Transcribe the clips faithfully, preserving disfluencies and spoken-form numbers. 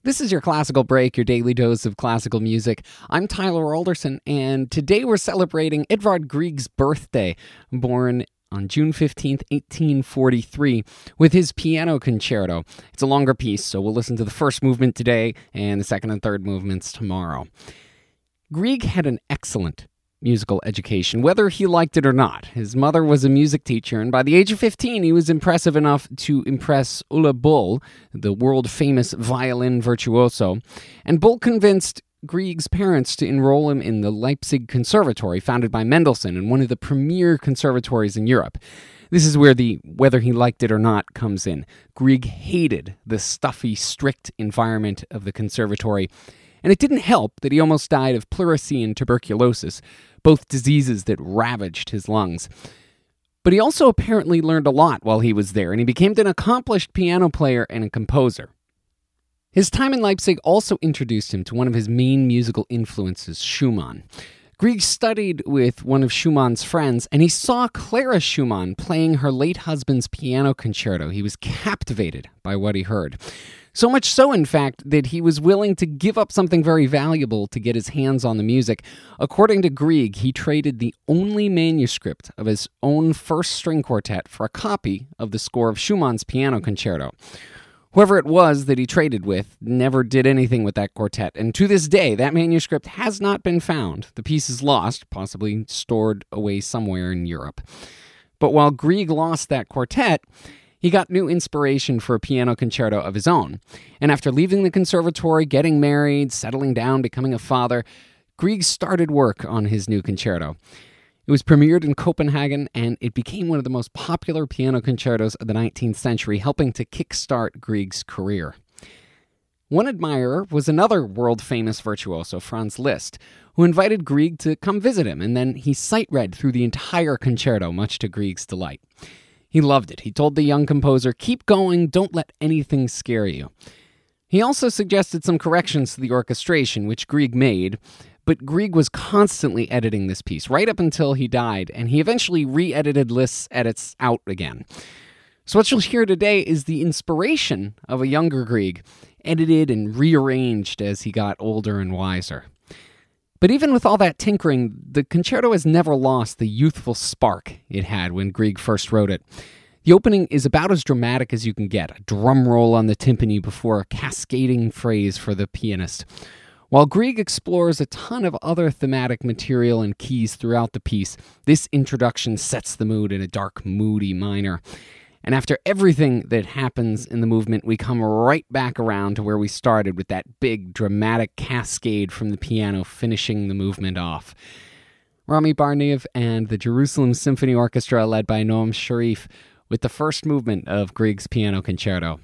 This is your Classical Break, your daily dose of classical music. I'm Tyler Alderson, and today we're celebrating Edvard Grieg's birthday, born on June fifteenth, eighteen forty-three, with his piano concerto. It's a longer piece, so we'll listen to the first movement today and the second and third movements tomorrow. Grieg had an excellent musical education, whether he liked it or not. His mother was a music teacher, and by the age of fifteen, he was impressive enough to impress Ulla Bull, the world-famous violin virtuoso, and Bull convinced Grieg's parents to enroll him in the Leipzig Conservatory, founded by Mendelssohn, and one of the premier conservatories in Europe. This is where the whether he liked it or not comes in. Grieg hated the stuffy, strict environment of the conservatory, and it didn't help that he almost died of pleurisy and tuberculosis, both diseases that ravaged his lungs. But he also apparently learned a lot while he was there, and he became an accomplished piano player and a composer. His time in Leipzig also introduced him to one of his main musical influences, Schumann. Grieg studied with one of Schumann's friends, and he saw Clara Schumann playing her late husband's piano concerto. He was captivated by what he heard. So much so, in fact, that he was willing to give up something very valuable to get his hands on the music. According to Grieg, he traded the only manuscript of his own first string quartet for a copy of the score of Schumann's piano concerto. Whoever it was that he traded with never did anything with that quartet, and to this day, that manuscript has not been found. The piece is lost, possibly stored away somewhere in Europe. But while Grieg lost that quartet, he got new inspiration for a piano concerto of his own. And after leaving the conservatory, getting married, settling down, becoming a father, Grieg started work on his new concerto. It was premiered in Copenhagen, and it became one of the most popular piano concertos of the nineteenth century, helping to kickstart Grieg's career. One admirer was another world-famous virtuoso, Franz Liszt, who invited Grieg to come visit him, and then he sight-read through the entire concerto, much to Grieg's delight. He loved it. He told the young composer, "Keep going, don't let anything scare you." He also suggested some corrections to the orchestration, which Grieg made, but Grieg was constantly editing this piece, right up until he died, and he eventually re-edited Liszt's edits out again. So what you'll hear today is the inspiration of a younger Grieg, edited and rearranged as he got older and wiser. But even with all that tinkering, the concerto has never lost the youthful spark it had when Grieg first wrote it. The opening is about as dramatic as you can get, a drum roll on the timpani before a cascading phrase for the pianist. While Grieg explores a ton of other thematic material and keys throughout the piece, this introduction sets the mood in a dark, moody minor. And after everything that happens in the movement, we come right back around to where we started with that big, dramatic cascade from the piano finishing the movement off. Rami Barneev and the Jerusalem Symphony Orchestra, led by Noam Sharif, with the first movement of Grieg's piano concerto.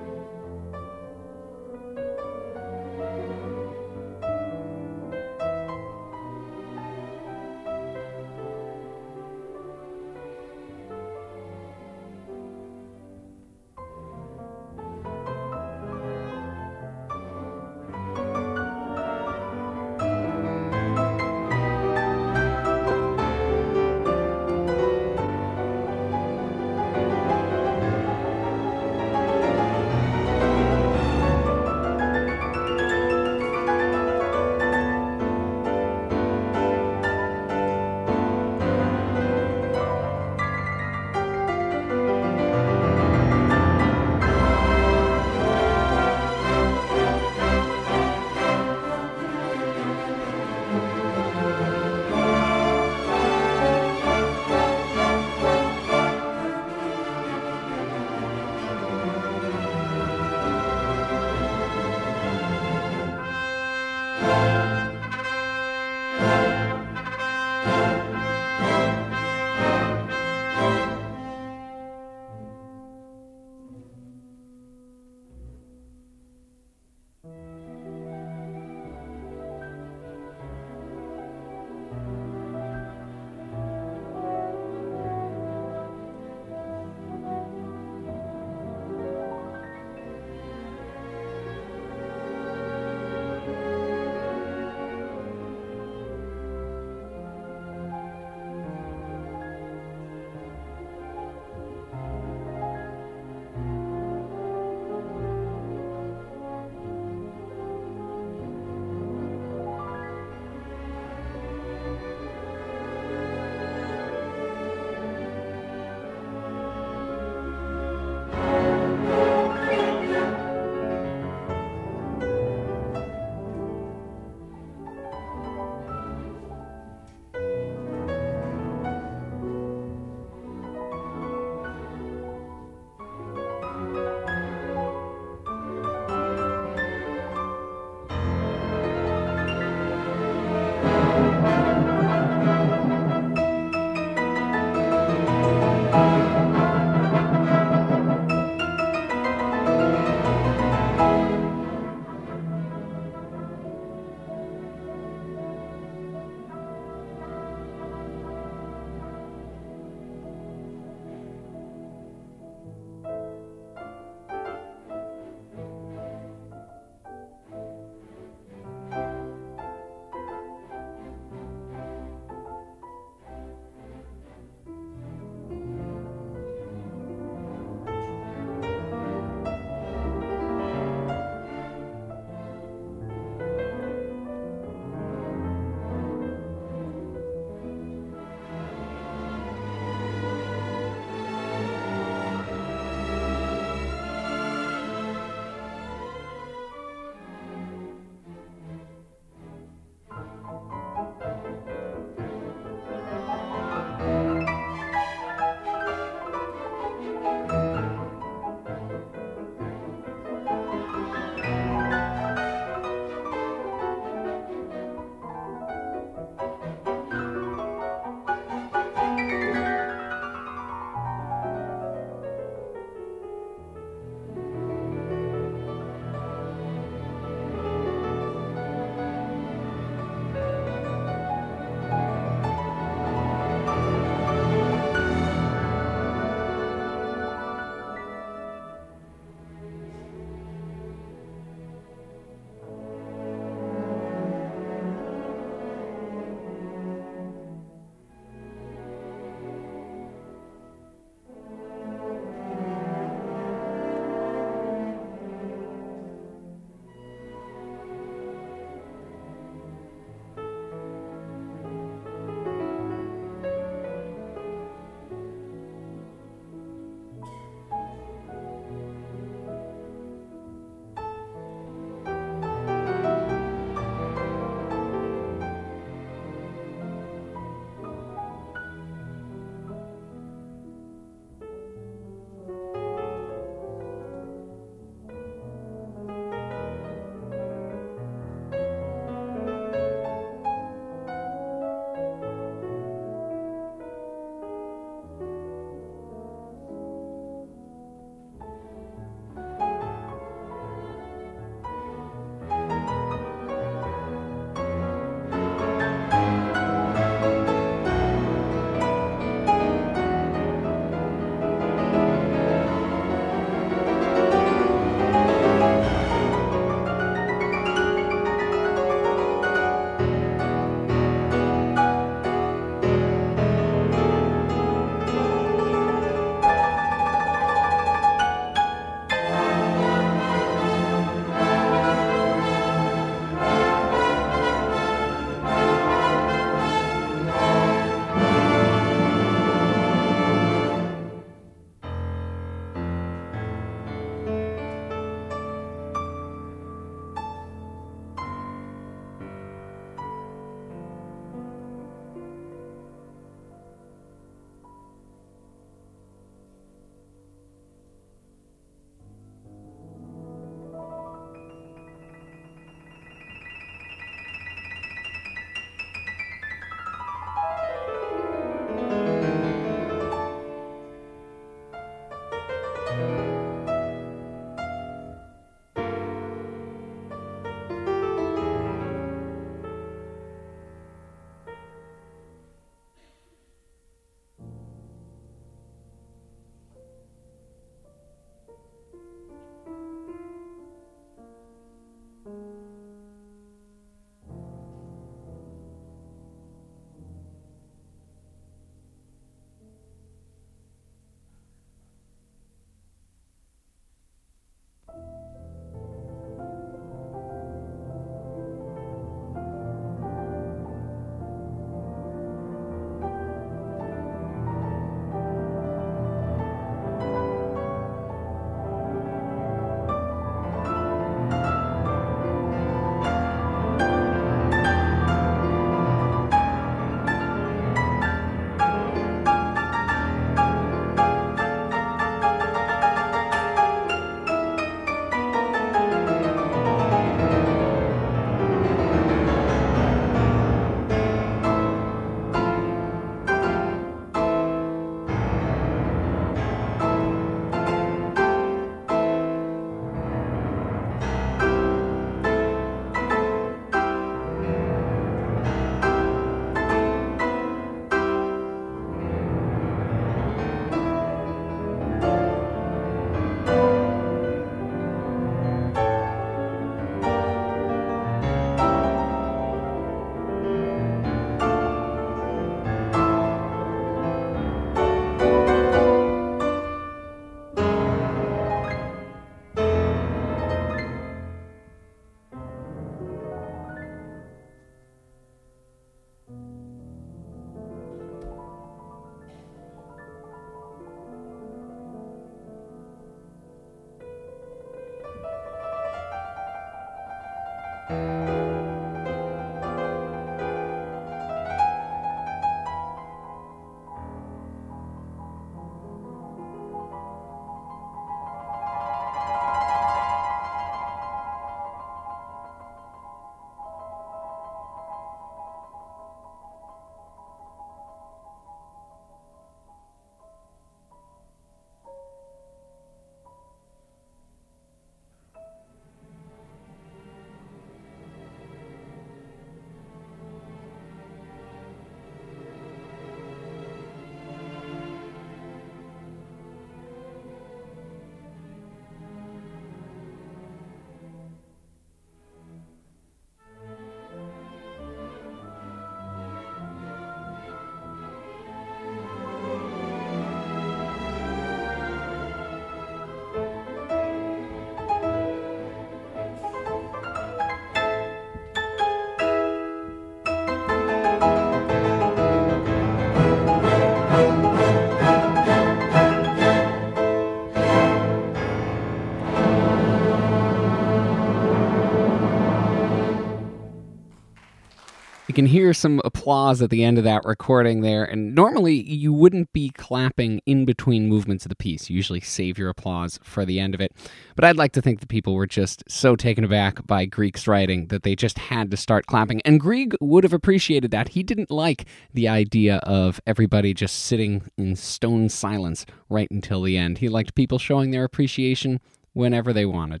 You can hear some applause at the end of that recording there, and normally you wouldn't be clapping in between movements of the piece. You usually save your applause for the end of it. But I'd like to think the people were just so taken aback by Grieg's writing that they just had to start clapping. And Grieg would have appreciated that. He didn't like the idea of everybody just sitting in stone silence right until the end. He liked people showing their appreciation whenever they wanted.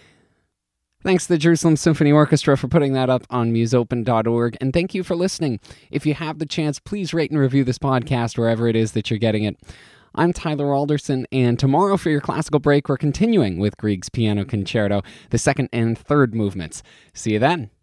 Thanks to the Jerusalem Symphony Orchestra for putting that up on muse open dot org, and thank you for listening. If you have the chance, please rate and review this podcast wherever it is that you're getting it. I'm Tyler Alderson, and tomorrow for your classical break, we're continuing with Grieg's Piano Concerto, the second and third movements. See you then.